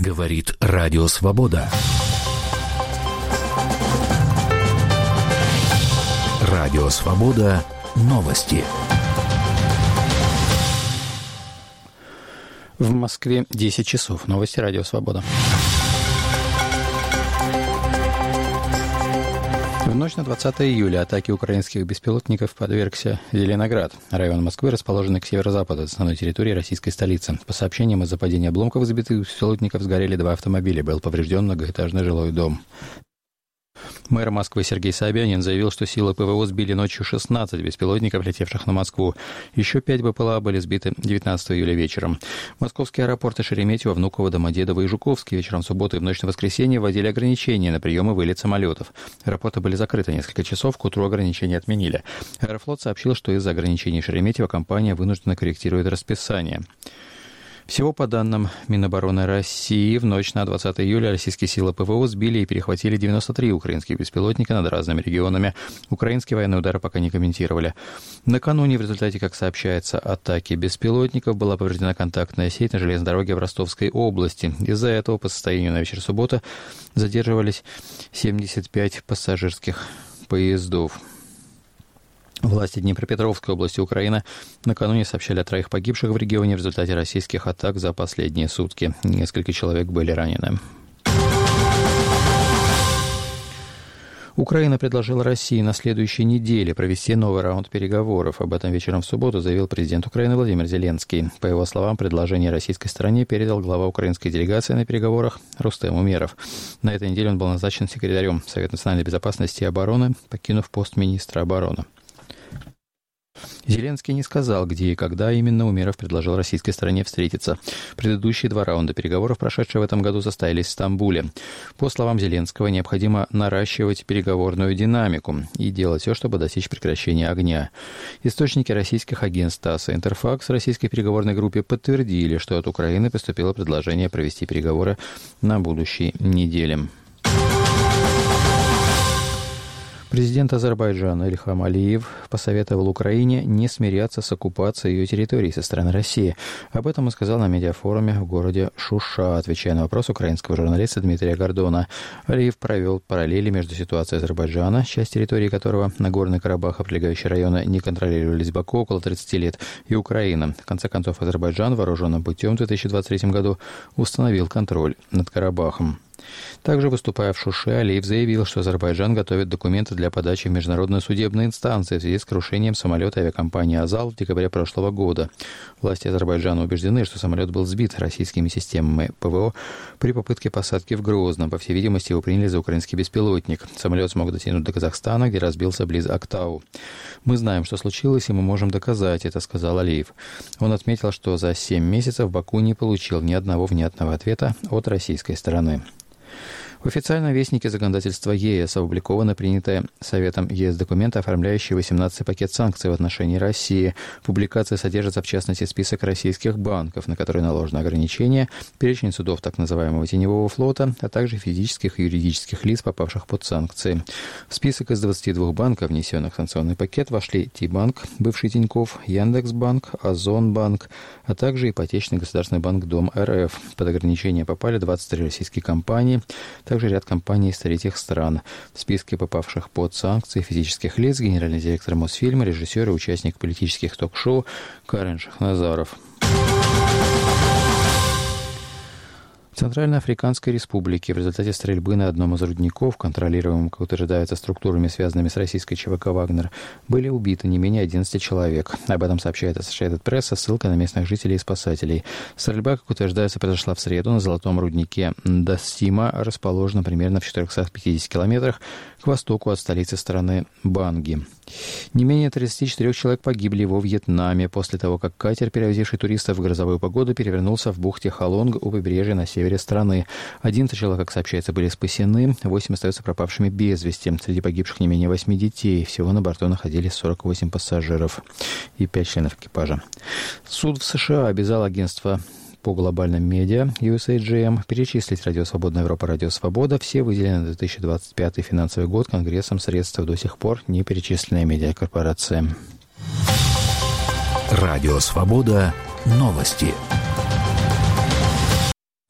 Говорит Радио Свобода. Радио Свобода. Новости. В Москве 10 часов. Новости Радио Свобода. В ночь на 20 июля атаке украинских беспилотников подвергся Зеленоград. Район Москвы, расположенный к северо-западу от основной территории российской столицы. По сообщениям, из-за падения обломков сбитых беспилотников сгорели 2 автомобиля. Был поврежден многоэтажный жилой дом. Мэр Москвы Сергей Собянин заявил, что силы ПВО сбили ночью 16 беспилотников, летевших на Москву. Еще 5 БПЛА были сбиты 19 июля вечером. Московские аэропорты Шереметьево, Внуково, Домодедово и Жуковский вечером субботы и в ночь на воскресенье вводили ограничения на прием и вылет самолетов. Аэропорты были закрыты несколько часов, к утру ограничения отменили. Аэрофлот сообщил, что из-за ограничений Шереметьево компания вынуждена корректирует расписание. Всего, по данным Минобороны России, в ночь на 20 июля российские силы ПВО сбили и перехватили 93 украинских беспилотника над разными регионами. Украинские военные удары пока не комментировали. Накануне в результате, как сообщается, атаки беспилотников была повреждена контактная сеть на железной дороге в Ростовской области. Из-за этого по состоянию на вечер субботы задерживались 75 пассажирских поездов. Власти Днепропетровской области Украины накануне сообщали о 3 погибших в регионе в результате российских атак за последние сутки. Несколько человек были ранены. Украина предложила России на следующей неделе провести новый раунд переговоров. Об этом вечером в субботу заявил президент Украины Владимир Зеленский. По его словам, предложение российской стороне передал глава украинской делегации на переговорах Рустем Умеров. На этой неделе он был назначен секретарем Совета национальной безопасности и обороны, покинув пост министра обороны. Зеленский не сказал, где и когда именно Умеров предложил российской стороне встретиться. Предыдущие 2 раунда переговоров, прошедшие в этом году, состоялись в Стамбуле. По словам Зеленского, необходимо наращивать переговорную динамику и делать все, чтобы достичь прекращения огня. Источники российских агентств ТАСС и Интерфакс российской переговорной группе подтвердили, что от Украины поступило предложение провести переговоры на будущей неделе. Президент Азербайджана Ильхам Алиев посоветовал Украине не смиряться с оккупацией ее территорий со стороны России. Об этом он сказал на медиафоруме в городе Шуша, отвечая на вопрос украинского журналиста Дмитрия Гордона. Алиев провел параллели между ситуацией Азербайджана, часть территории которого, Нагорный Карабах и прилегающие районы, не контролировались Баку около 30 лет, и Украина. В конце концов, Азербайджан вооруженным путем в 2023 году установил контроль над Карабахом. Также, выступая в Шуше, Алиев заявил, что Азербайджан готовит документы для подачи в международную судебную инстанцию в связи с крушением самолета авиакомпании «Азал» в декабре прошлого года. Власти Азербайджана убеждены, что самолет был сбит российскими системами ПВО при попытке посадки в Грозном. По всей видимости, его приняли за украинский беспилотник. Самолет смог дотянуть до Казахстана, где разбился близ Актау. «Мы знаем, что случилось, и мы можем доказать это», — сказал Алиев. Он отметил, что за 7 месяцев Баку не получил ни одного внятного ответа от российской стороны. В официальном вестнике законодательства ЕС опубликовано принятое Советом ЕС документы, оформляющие 18-й пакет санкций в отношении России. В публикации содержится, в частности, список российских банков, на которые наложено ограничение, перечень судов так называемого теневого флота, а также физических и юридических лиц, попавших под санкции. В список из 22 банков, внесенных в санкционный пакет, вошли Ти-банк, бывший Тинькофф, Яндекс.Банк, Озонбанк, а также ипотечный государственный банк Дом РФ. Под ограничение попали 23 российские компании, также ряд компаний из третьих стран. В списке попавших под санкции физических лиц генеральный директор Мосфильма, режиссер и участник политических ток-шоу Карен Шахназаров. В Центральноафриканской Республике в результате стрельбы на одном из рудников, контролируемым, как утверждается, структурами, связанными с российской ЧВК «Вагнер», были убиты не менее 11 человек. Об этом сообщает Associated Press со ссылкой на местных жителей и спасателей. Стрельба, как утверждается, произошла в среду на золотом руднике Дастима, расположенном примерно в 450 километрах к востоку от столицы страны Банги. Не менее 34 человек погибли во Вьетнаме после того, как катер, перевозивший туристов в грозовую погоду, перевернулся в бухте Халонг у побережья на севере страны. 11 человек, как сообщается, были спасены, 8 остаются пропавшими без вести. Среди погибших не менее 8 детей. Всего на борту находились 48 пассажиров и 5 членов экипажа. Суд в США обязал агентство по глобальным медиа USAGM перечислить Радио Свободная Европа, Радио Свобода все выделенные на 2025 финансовый год Конгрессом средства до сих пор не перечисленные медиакорпорациям. Радио Свобода. Новости.